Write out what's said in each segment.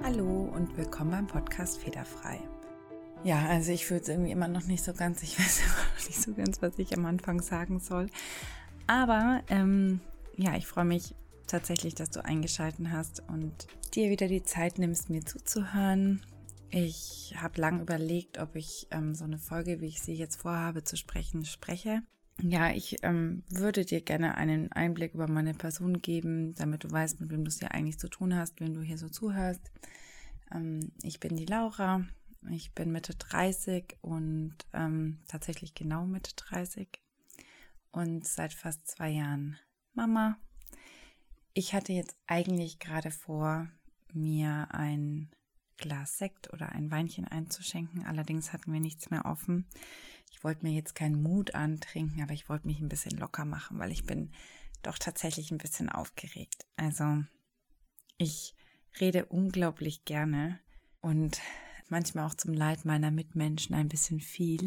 Hallo und willkommen beim Podcast Federfrei. Ja, also ich fühle es irgendwie immer noch nicht so ganz, ich weiß immer noch nicht so ganz, was ich am Anfang sagen soll. Aber ich freue mich tatsächlich, dass du eingeschaltet hast und dir wieder die Zeit nimmst, mir zuzuhören. Ich habe lange überlegt, ob ich so eine Folge, wie ich sie jetzt vorhabe zu spreche. Ja, ich würde dir gerne einen Einblick über meine Person geben, damit du weißt, mit wem du es hier eigentlich zu tun hast, wenn du hier so zuhörst. Ich bin die Laura, ich bin Mitte 30 und tatsächlich genau Mitte 30 und seit fast 2 Jahren Mama. Ich hatte jetzt eigentlich gerade vor, mir ein Glas Sekt oder ein Weinchen einzuschenken. Allerdings hatten wir nichts mehr offen. Ich wollte mir jetzt keinen Mut antrinken, aber ich wollte mich ein bisschen locker machen, weil ich bin doch tatsächlich ein bisschen aufgeregt. Also ich rede unglaublich gerne und manchmal auch zum Leid meiner Mitmenschen ein bisschen viel.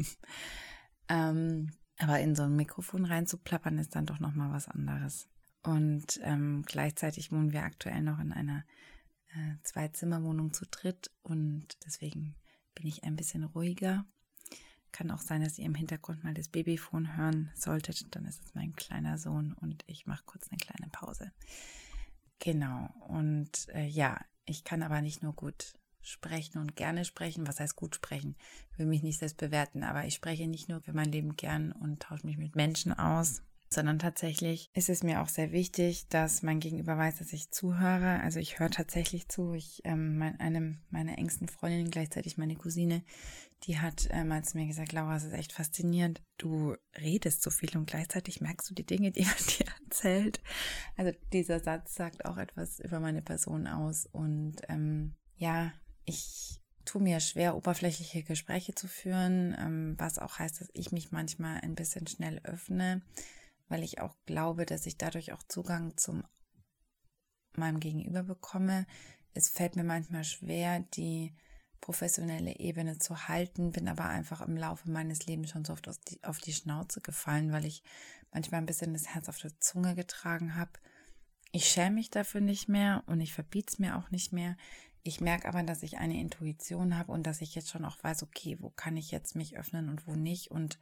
Aber in so ein Mikrofon reinzuplappern ist dann doch nochmal was anderes. Und gleichzeitig wohnen wir aktuell noch in einer 2-Zimmer-Wohnung zu dritt und deswegen bin ich ein bisschen ruhiger. Kann auch sein, dass ihr im Hintergrund mal das Babyphone hören solltet. Dann ist es mein kleiner Sohn und ich mache kurz eine kleine Pause. Genau, und ich kann aber nicht nur gut sprechen und gerne sprechen. Was heißt gut sprechen? Ich will mich nicht selbst bewerten, aber ich spreche nicht nur für mein Leben gern und tausche mich mit Menschen aus, sondern tatsächlich ist es mir auch sehr wichtig, dass mein Gegenüber weiß, dass ich zuhöre. Also ich höre tatsächlich zu. Eine meiner engsten Freundinnen, gleichzeitig meine Cousine, die hat mal zu mir gesagt, Laura, es ist echt faszinierend. Du redest so viel und gleichzeitig merkst du die Dinge, die man dir erzählt. Also dieser Satz sagt auch etwas über meine Person aus. Und ich tue mir schwer, oberflächliche Gespräche zu führen, was auch heißt, dass ich mich manchmal ein bisschen schnell öffne, weil ich auch glaube, dass ich dadurch auch Zugang zu meinem Gegenüber bekomme. Es fällt mir manchmal schwer, die professionelle Ebene zu halten, bin aber einfach im Laufe meines Lebens schon so oft auf die Schnauze gefallen, weil ich manchmal ein bisschen das Herz auf der Zunge getragen habe. Ich schäme mich dafür nicht mehr und ich verbiete es mir auch nicht mehr. Ich merke aber, dass ich eine Intuition habe und dass ich jetzt schon auch weiß, okay, wo kann ich jetzt mich öffnen und wo nicht und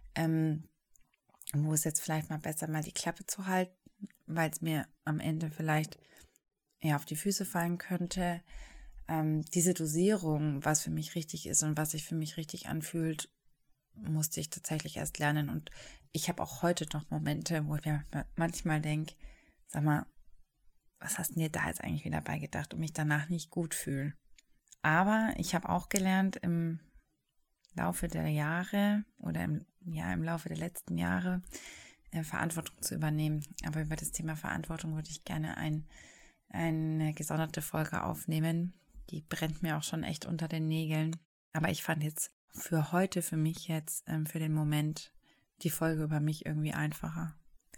wo ist jetzt vielleicht mal besser, mal die Klappe zu halten, weil es mir am Ende vielleicht auf die Füße fallen könnte. Diese Dosierung, was für mich richtig ist und was sich für mich richtig anfühlt, musste ich tatsächlich erst lernen. Und ich habe auch heute noch Momente, wo ich mir manchmal denke, sag mal, was hast du dir da jetzt eigentlich wieder beigedacht und mich danach nicht gut fühle. Aber ich habe auch gelernt im Laufe der Jahre oder im Laufe der letzten Jahre Verantwortung zu übernehmen. Aber über das Thema Verantwortung würde ich gerne eine gesonderte Folge aufnehmen. Die brennt mir auch schon echt unter den Nägeln. Aber ich fand jetzt für heute, für mich jetzt, für den Moment, die Folge über mich irgendwie einfacher.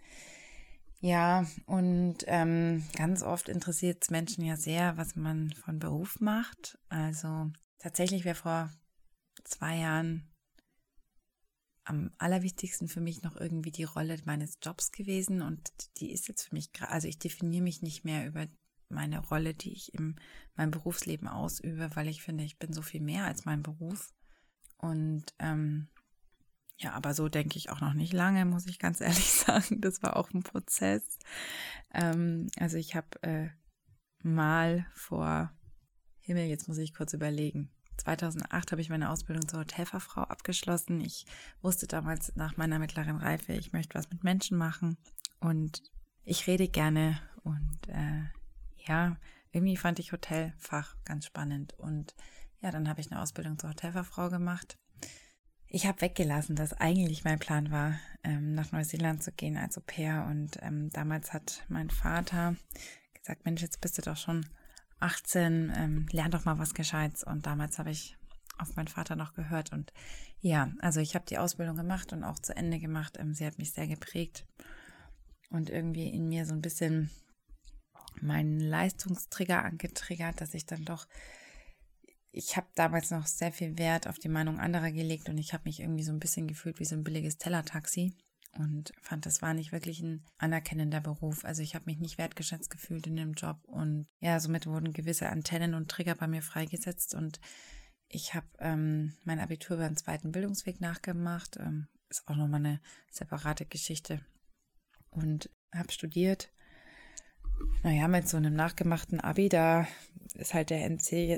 Ja, und ganz oft interessiert es Menschen ja sehr, was man von Beruf macht. Also tatsächlich wäre vor 2 Jahren am allerwichtigsten für mich noch irgendwie die Rolle meines Jobs gewesen und die ist jetzt für mich, also ich definiere mich nicht mehr über meine Rolle, die ich in meinem Berufsleben ausübe, weil ich finde, ich bin so viel mehr als mein Beruf und aber so denke ich auch noch nicht lange, muss ich ganz ehrlich sagen, das war auch ein Prozess. Also ich habe mal vor, jetzt muss ich kurz überlegen, 2008 habe ich meine Ausbildung zur Hotelfachfrau abgeschlossen. Ich wusste damals nach meiner mittleren Reife, ich möchte was mit Menschen machen und ich rede gerne und irgendwie fand ich Hotelfach ganz spannend und dann habe ich eine Ausbildung zur Hotelfachfrau gemacht. Ich habe weggelassen, dass eigentlich mein Plan war, nach Neuseeland zu gehen als Au-pair und damals hat mein Vater gesagt, Mensch, jetzt bist du doch schon 18, lern doch mal was Gescheites. Und damals habe ich auf meinen Vater noch gehört. Und also ich habe die Ausbildung gemacht und auch zu Ende gemacht. Sie hat mich sehr geprägt und irgendwie in mir so ein bisschen meinen Leistungstrigger angetriggert, dass ich dann doch, ich habe damals noch sehr viel Wert auf die Meinung anderer gelegt und ich habe mich irgendwie so ein bisschen gefühlt wie so ein billiges Tellertaxi. und fand, das war nicht wirklich ein anerkennender Beruf. Also ich habe mich nicht wertgeschätzt gefühlt in dem Job und ja, somit wurden gewisse Antennen und Trigger bei mir freigesetzt und ich habe mein Abitur über einen zweiten Bildungsweg nachgemacht, ist auch nochmal eine separate Geschichte und habe studiert. Naja, mit so einem nachgemachten Abi, da ist halt der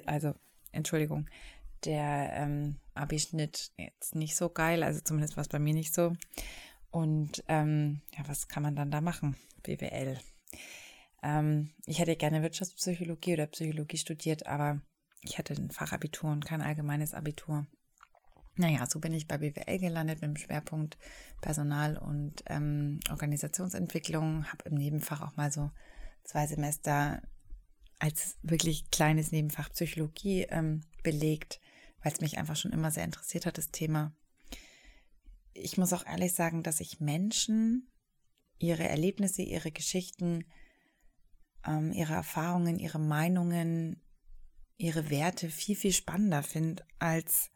der Abi-Schnitt jetzt nicht so geil, also zumindest war es bei mir nicht so. Und ja, was kann man dann da machen? BWL. Ich hätte gerne Wirtschaftspsychologie oder Psychologie studiert, aber ich hatte ein Fachabitur und kein allgemeines Abitur. Naja, so bin ich bei BWL gelandet mit dem Schwerpunkt Personal- und Organisationsentwicklung. Habe im Nebenfach auch mal so 2 Semester als wirklich kleines Nebenfach Psychologie belegt, weil es mich einfach schon immer sehr interessiert hat, das Thema. Ich muss auch ehrlich sagen, dass ich Menschen, ihre Erlebnisse, ihre Geschichten, ihre Erfahrungen, ihre Meinungen, ihre Werte viel, viel spannender finde, als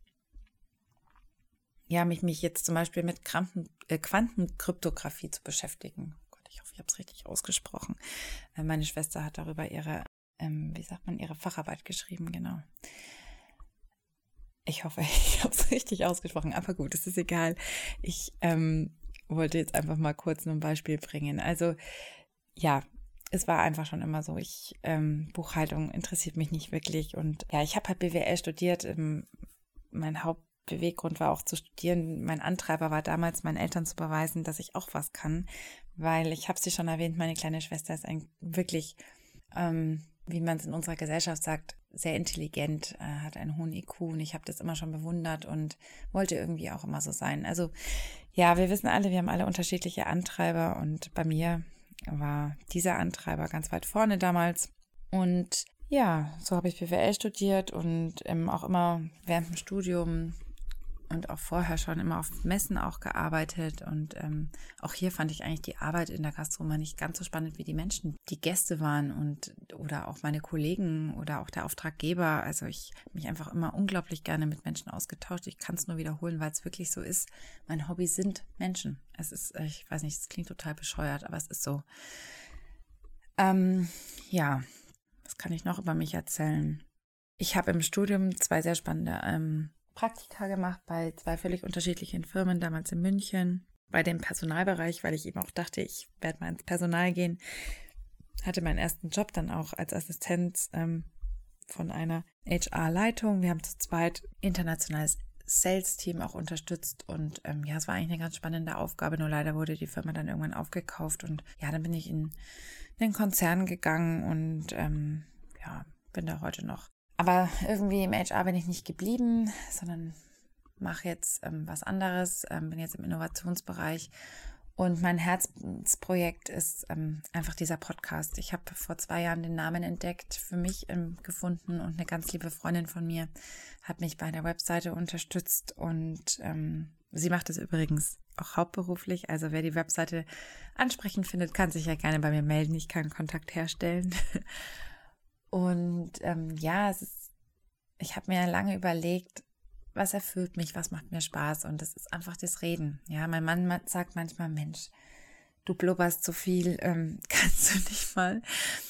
ja, mich jetzt zum Beispiel mit Quantenkryptographie zu beschäftigen. Oh Gott, ich hoffe, ich habe es richtig ausgesprochen. Meine Schwester hat darüber ihre Facharbeit geschrieben, genau. Ich hoffe, ich habe es richtig ausgesprochen, aber gut, es ist egal. Ich wollte jetzt einfach mal kurz nur ein Beispiel bringen. Also ja, es war einfach schon immer so, Buchhaltung interessiert mich nicht wirklich und ja, ich habe halt BWL studiert. Mein Hauptbeweggrund war auch zu studieren. Mein Antreiber war damals, meinen Eltern zu beweisen, dass ich auch was kann, weil ich habe sie schon erwähnt, meine kleine Schwester ist wirklich, wie man es in unserer Gesellschaft sagt, sehr intelligent, hat einen hohen IQ und ich habe das immer schon bewundert und wollte irgendwie auch immer so sein. Also ja, wir wissen alle, wir haben alle unterschiedliche Antreiber und bei mir war dieser Antreiber ganz weit vorne damals. Und ja, so habe ich BWL studiert und auch immer während dem Studium und auch vorher schon immer auf Messen auch gearbeitet. Und auch hier fand ich eigentlich die Arbeit in der Gastronomie nicht ganz so spannend wie die Menschen, die Gäste waren oder auch meine Kollegen oder auch der Auftraggeber. Also ich habe mich einfach immer unglaublich gerne mit Menschen ausgetauscht. Ich kann es nur wiederholen, weil es wirklich so ist. Mein Hobby sind Menschen. Es ist, ich weiß nicht, es klingt total bescheuert, aber es ist so. Ja, was kann ich noch über mich erzählen? Ich habe im Studium 2 sehr spannende Praktika gemacht bei 2 völlig unterschiedlichen Firmen, damals in München, bei dem Personalbereich, weil ich eben auch dachte, ich werde mal ins Personal gehen. Hatte meinen ersten Job dann auch als Assistenz von einer HR-Leitung. Wir haben zu zweit internationales Sales-Team auch unterstützt und ja, es war eigentlich eine ganz spannende Aufgabe, nur leider wurde die Firma dann irgendwann aufgekauft und ja, dann bin ich in den Konzern gegangen und ja, bin da heute noch. Aber irgendwie im HR bin ich nicht geblieben, sondern mache jetzt was anderes, bin jetzt im Innovationsbereich und mein Herzensprojekt ist einfach dieser Podcast. Ich habe vor 2 Jahren den Namen entdeckt, für mich gefunden und eine ganz liebe Freundin von mir hat mich bei der Webseite unterstützt und sie macht es übrigens auch hauptberuflich. Also wer die Webseite ansprechend findet, kann sich ja gerne bei mir melden. Ich kann Kontakt herstellen. Und ja, ich habe mir lange überlegt, was erfüllt mich, was macht mir Spaß und das ist einfach das Reden. Ja, mein Mann sagt manchmal, Mensch, du blubberst so viel, kannst du nicht mal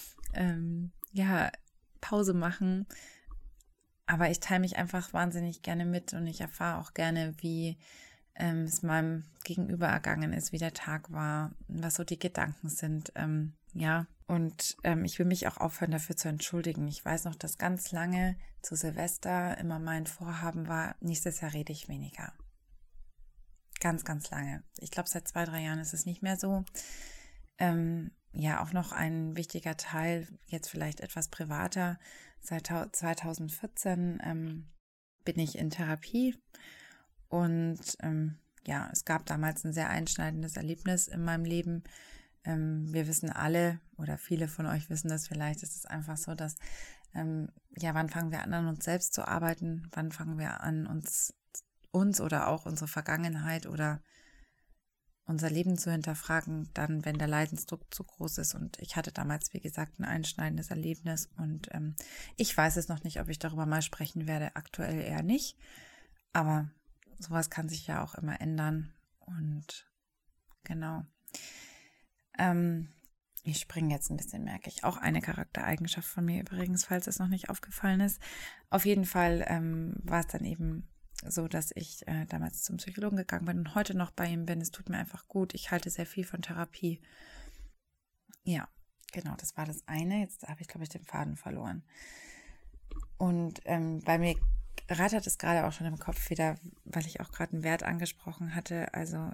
ja, Pause machen. Aber ich teile mich einfach wahnsinnig gerne mit und ich erfahre auch gerne, wie es meinem Gegenüber ergangen ist, wie der Tag war, was so die Gedanken sind. Ja, und ich will mich auch aufhören, dafür zu entschuldigen. Ich weiß noch, dass ganz lange zu Silvester immer mein Vorhaben war, nächstes Jahr rede ich weniger. Ganz, ganz lange. Ich glaube, seit 2, 3 Jahren ist es nicht mehr so. Ja, auch noch ein wichtiger Teil, jetzt vielleicht etwas privater. Seit 2014 bin ich in Therapie und ja, es gab damals ein sehr einschneidendes Erlebnis in meinem Leben. Wir wissen alle oder viele von euch wissen das vielleicht, es ist einfach so, dass ja, wann fangen wir an uns selbst zu arbeiten? Wann fangen wir an, uns oder auch unsere Vergangenheit oder unser Leben zu hinterfragen, dann, wenn der Leidensdruck zu groß ist. Und ich hatte damals, wie gesagt, ein einschneidendes Erlebnis und ich weiß es noch nicht, ob ich darüber mal sprechen werde, aktuell eher nicht. Aber sowas kann sich ja auch immer ändern und genau. Ich springe jetzt ein bisschen, merke ich. Auch eine Charaktereigenschaft von mir übrigens, falls es noch nicht aufgefallen ist. Auf jeden Fall war es dann eben so, dass ich damals zum Psychologen gegangen bin und heute noch bei ihm bin. Es tut mir einfach gut. Ich halte sehr viel von Therapie. Ja, genau, das war das eine. Jetzt habe ich, glaube ich, den Faden verloren. Und bei mir rattert es gerade auch schon im Kopf wieder, weil ich auch gerade einen Wert angesprochen hatte. Also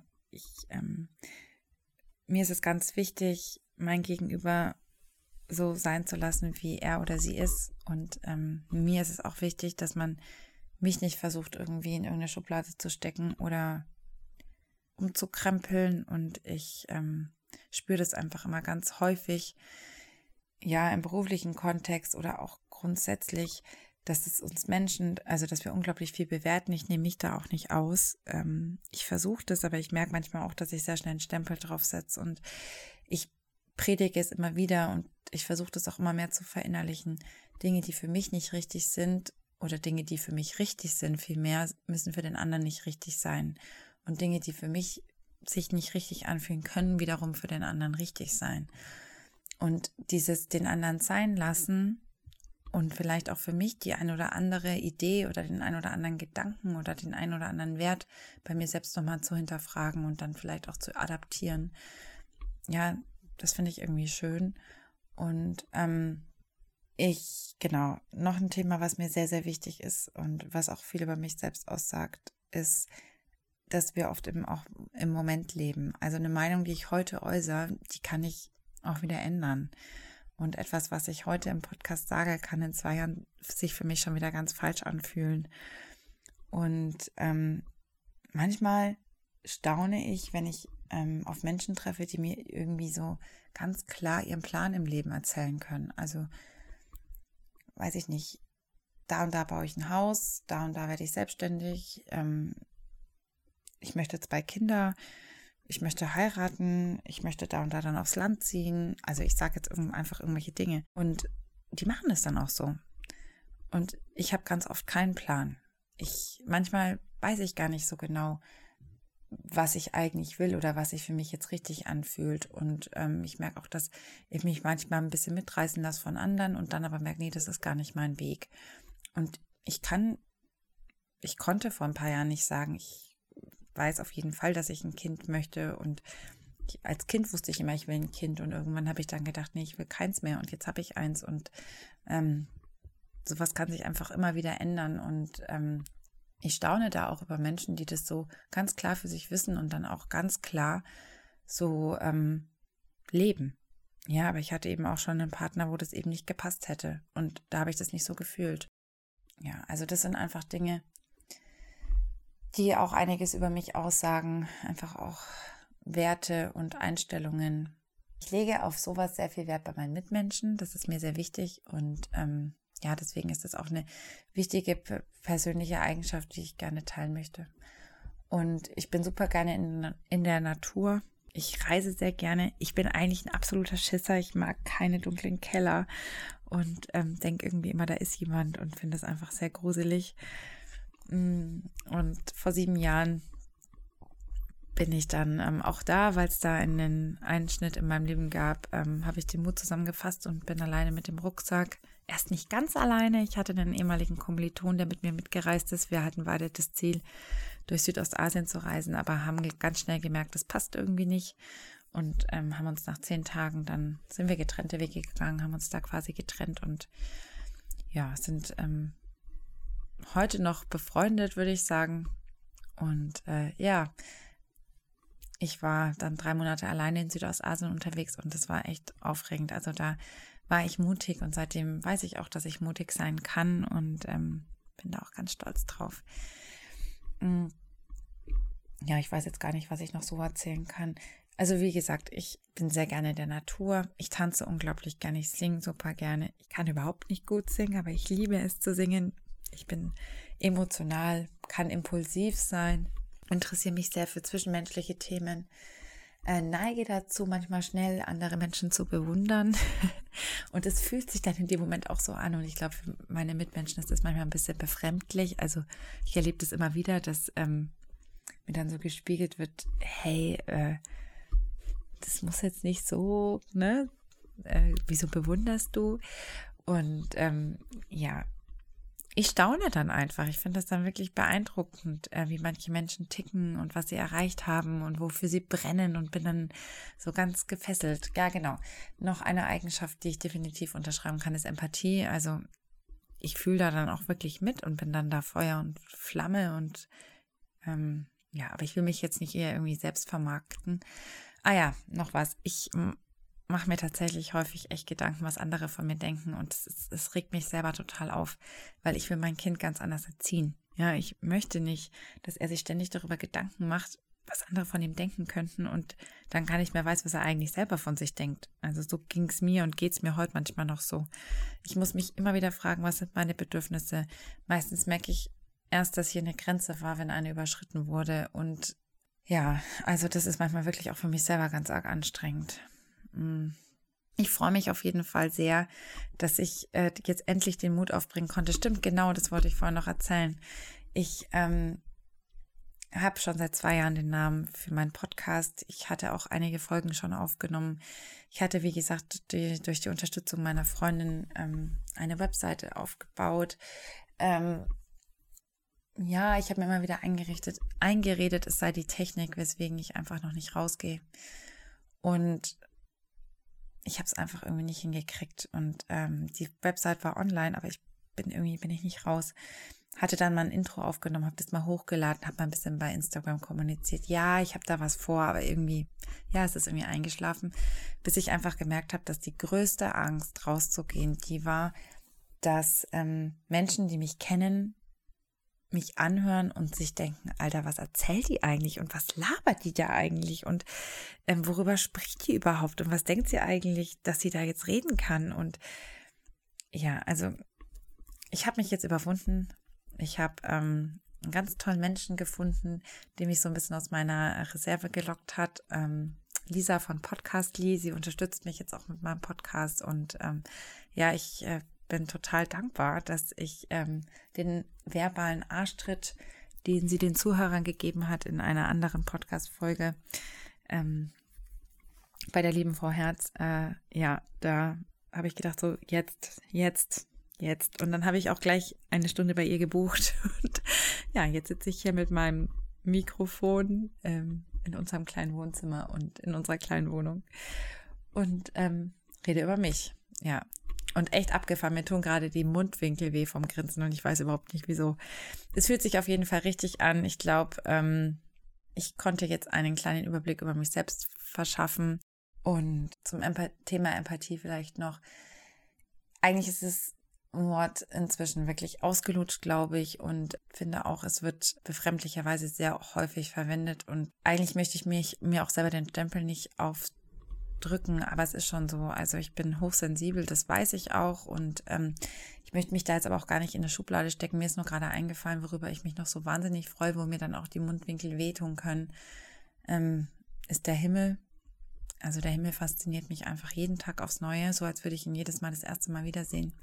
mir ist es ganz wichtig, mein Gegenüber so sein zu lassen, wie er oder sie ist. Und mir ist es auch wichtig, dass man mich nicht versucht, irgendwie in irgendeine Schublade zu stecken oder umzukrempeln. Und ich spüre das einfach immer ganz häufig, ja, im beruflichen Kontext oder auch grundsätzlich, dass es uns Menschen, also dass wir unglaublich viel bewerten. Ich nehme mich da auch nicht aus. Ich versuche das, aber ich merke manchmal auch, dass ich sehr schnell einen Stempel drauf setze und ich predige es immer wieder und ich versuche das auch immer mehr zu verinnerlichen. Dinge, die für mich nicht richtig sind oder Dinge, die für mich richtig sind, vielmehr müssen für den anderen nicht richtig sein. Und Dinge, die für mich sich nicht richtig anfühlen, können wiederum für den anderen richtig sein. Und dieses den anderen sein lassen und vielleicht auch für mich die ein oder andere Idee oder den ein oder anderen Gedanken oder den ein oder anderen Wert bei mir selbst nochmal zu hinterfragen und dann vielleicht auch zu adaptieren. Ja, das finde ich irgendwie schön. Und genau, noch ein Thema, was mir sehr, sehr wichtig ist und was auch viel über mich selbst aussagt, ist, dass wir oft eben auch im Moment leben. Also eine Meinung, die ich heute äußere, die kann ich auch wieder ändern. Und etwas, was ich heute im Podcast sage, kann in 2 Jahren sich für mich schon wieder ganz falsch anfühlen. Und manchmal staune ich, wenn ich auf Menschen treffe, die mir irgendwie so ganz klar ihren Plan im Leben erzählen können. Also, weiß ich nicht, da und da baue ich ein Haus, da und da werde ich selbstständig, ich möchte 2 Kinder, ich möchte heiraten, ich möchte da und da dann aufs Land ziehen. Also ich sage jetzt einfach irgendwelche Dinge. Und die machen es dann auch so. Und ich habe ganz oft keinen Plan. Manchmal weiß ich gar nicht so genau, was ich eigentlich will oder was sich für mich jetzt richtig anfühlt. Und ich merke auch, dass ich mich manchmal ein bisschen mitreißen lasse von anderen und dann aber merke, nee, das ist gar nicht mein Weg. Und ich konnte vor ein paar Jahren nicht sagen, ich weiß auf jeden Fall, dass ich ein Kind möchte und als Kind wusste ich immer, ich will ein Kind und irgendwann habe ich dann gedacht, nee, ich will keins mehr und jetzt habe ich eins und sowas kann sich einfach immer wieder ändern und ich staune da auch über Menschen, die das so ganz klar für sich wissen und dann auch ganz klar so leben. Ja, aber ich hatte eben auch schon einen Partner, wo das eben nicht gepasst hätte und da habe ich das nicht so gefühlt. Ja, also das sind einfach Dinge, die auch einiges über mich aussagen, einfach auch Werte und Einstellungen. Ich lege auf sowas sehr viel Wert bei meinen Mitmenschen, das ist mir sehr wichtig und ja, deswegen ist das auch eine wichtige persönliche Eigenschaft, die ich gerne teilen möchte. Und ich bin super gerne in der Natur. Ich reise sehr gerne. Ich bin eigentlich ein absoluter Schisser. Ich mag keine dunklen Keller und denke irgendwie immer, da ist jemand und finde es einfach sehr gruselig. Und vor 7 Jahren bin ich dann auch da, weil es da einen Einschnitt in meinem Leben gab, habe ich den Mut zusammengefasst und bin alleine mit dem Rucksack. Erst nicht ganz alleine. Ich hatte einen ehemaligen Kommiliton, der mit mir mitgereist ist. Wir hatten beide das Ziel, durch Südostasien zu reisen, aber haben ganz schnell gemerkt, das passt irgendwie nicht. Und haben uns nach 10 Tagen, dann sind wir getrennte Wege gegangen, haben uns da quasi getrennt und ja, sind heute noch befreundet, würde ich sagen. Und ja, ich war dann 3 Monate alleine in Südostasien unterwegs und das war echt aufregend. Also da war ich mutig und seitdem weiß ich auch, dass ich mutig sein kann und bin da auch ganz stolz drauf. Ja, ich weiß jetzt gar nicht, was ich noch so erzählen kann. Also wie gesagt, ich bin sehr gerne in der Natur. Ich tanze unglaublich gerne, ich singe super gerne. Ich kann überhaupt nicht gut singen, aber ich liebe es zu singen. Ich bin emotional, kann impulsiv sein, interessiere mich sehr für zwischenmenschliche Themen, neige dazu, manchmal schnell andere Menschen zu bewundern und es fühlt sich dann in dem Moment auch so an und ich glaube, für meine Mitmenschen ist das manchmal ein bisschen befremdlich. Also ich erlebe das immer wieder, dass mir dann so gespiegelt wird, hey, das muss jetzt nicht so, ne? Wieso bewunderst du? Und ja, ich staune dann einfach. Ich finde das dann wirklich beeindruckend, wie manche Menschen ticken und was sie erreicht haben und wofür sie brennen und bin dann so ganz gefesselt. Ja, genau. Noch eine Eigenschaft, die ich definitiv unterschreiben kann, ist Empathie. Also ich fühle da dann auch wirklich mit und bin dann da Feuer und Flamme und ja, aber ich will mich jetzt nicht eher irgendwie selbst vermarkten. Ah ja, noch was. Ich mache mir tatsächlich häufig echt Gedanken, was andere von mir denken und es regt mich selber total auf, weil ich will mein Kind ganz anders erziehen. Ja, ich möchte nicht, dass er sich ständig darüber Gedanken macht, was andere von ihm denken könnten und dann gar nicht mehr weiß, was er eigentlich selber von sich denkt. Also so ging es mir und geht es mir heute manchmal noch so. Ich muss mich immer wieder fragen, was sind meine Bedürfnisse? Meistens merke ich erst, dass hier eine Grenze war, wenn eine überschritten wurde und ja, also das ist manchmal wirklich auch für mich selber ganz arg anstrengend. Ich freue mich auf jeden Fall sehr, dass ich jetzt endlich den Mut aufbringen konnte. Stimmt, genau, das wollte ich vorhin noch erzählen. Ich habe schon seit 2 Jahren den Namen für meinen Podcast. Ich hatte auch einige Folgen schon aufgenommen. Ich hatte, wie gesagt, durch die Unterstützung meiner Freundin eine Webseite aufgebaut. Ja, ich habe mir immer wieder eingeredet, es sei die Technik, weswegen ich einfach noch nicht rausgehe. Und ich habe es einfach irgendwie nicht hingekriegt. Und die Website war online, aber bin ich nicht raus. Hatte dann mal ein Intro aufgenommen, habe das mal hochgeladen, habe mal ein bisschen bei Instagram kommuniziert. Ja, ich habe da was vor, aber irgendwie, ja, es ist irgendwie eingeschlafen, bis ich einfach gemerkt habe, dass die größte Angst, rauszugehen, die war, dass Menschen, die mich kennen, mich anhören und sich denken, Alter, was erzählt die eigentlich und was labert die da eigentlich und worüber spricht die überhaupt und was denkt sie eigentlich, dass sie da jetzt reden kann? Und ja, also ich habe mich jetzt überwunden. Ich habe einen ganz tollen Menschen gefunden, der mich so ein bisschen aus meiner Reserve gelockt hat. Lisa von Podcastly, sie unterstützt mich jetzt auch mit meinem Podcast und ja, ich bin total dankbar, dass ich den verbalen Arschtritt, den sie den Zuhörern gegeben hat in einer anderen Podcast-Folge bei der lieben Frau Herz, ja, da habe ich gedacht, so jetzt. Und dann habe ich auch gleich eine Stunde bei ihr gebucht. Und ja, jetzt sitze ich hier mit meinem Mikrofon in unserem kleinen Wohnzimmer und in unserer kleinen Wohnung und rede über mich. Ja, und echt abgefahren. Mir tun gerade die Mundwinkel weh vom Grinsen und ich weiß überhaupt nicht, wieso. Es fühlt sich auf jeden Fall richtig an. Ich glaube, ich konnte jetzt einen kleinen Überblick über mich selbst verschaffen. Und zum Thema Empathie vielleicht noch. Eigentlich ist das Wort inzwischen wirklich ausgelutscht, glaube ich, und finde auch, es wird befremdlicherweise sehr häufig verwendet. Und eigentlich möchte ich mir auch selber den Stempel nicht aufdrücken, aber es ist schon so. Also ich bin hochsensibel, das weiß ich auch. Und ich möchte mich da jetzt aber auch gar nicht in eine Schublade stecken. Mir ist nur gerade eingefallen, worüber ich mich noch so wahnsinnig freue, wo mir dann auch die Mundwinkel wehtun können, ist der Himmel. Also der Himmel fasziniert mich einfach jeden Tag aufs Neue, so als würde ich ihn jedes Mal das erste Mal wiedersehen.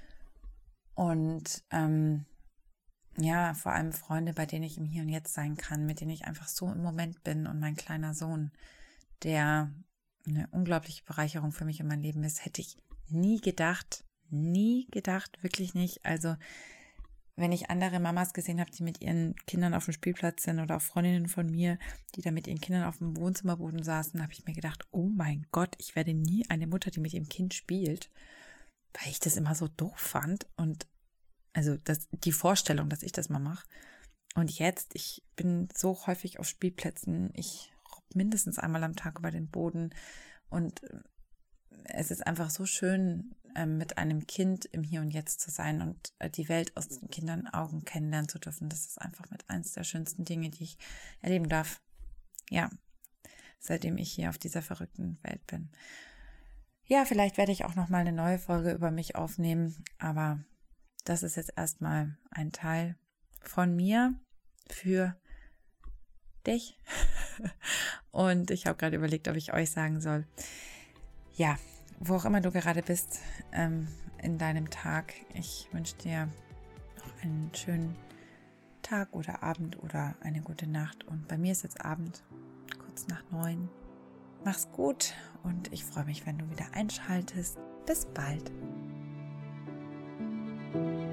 Und ja, vor allem Freunde, bei denen ich im Hier und Jetzt sein kann, mit denen ich einfach so im Moment bin und mein kleiner Sohn, der eine unglaubliche Bereicherung für mich in mein Leben ist, hätte ich nie gedacht, wirklich nicht. Also wenn ich andere Mamas gesehen habe, die mit ihren Kindern auf dem Spielplatz sind oder auch Freundinnen von mir, die da mit ihren Kindern auf dem Wohnzimmerboden saßen, habe ich mir gedacht, oh mein Gott, ich werde nie eine Mutter, die mit ihrem Kind spielt, weil ich das immer so doof fand und also die Vorstellung, dass ich das mal mache. Und jetzt, ich bin so häufig auf Spielplätzen, ich robb mindestens einmal am Tag über den Boden und es ist einfach so schön, mit einem Kind im Hier und Jetzt zu sein und die Welt aus den Kindern Augen kennenlernen zu dürfen. Das ist einfach mit eins der schönsten Dinge, die ich erleben darf. Ja, seitdem ich hier auf dieser verrückten Welt bin. Ja, vielleicht werde ich auch noch mal eine neue Folge über mich aufnehmen, aber das ist jetzt erstmal ein Teil von mir für dich. Und ich habe gerade überlegt, ob ich euch sagen soll. Ja, wo auch immer du gerade bist in deinem Tag, ich wünsche dir noch einen schönen Tag oder Abend oder eine gute Nacht. Und bei mir ist jetzt Abend, kurz nach 9. Mach's gut und ich freue mich, wenn du wieder einschaltest. Bis bald.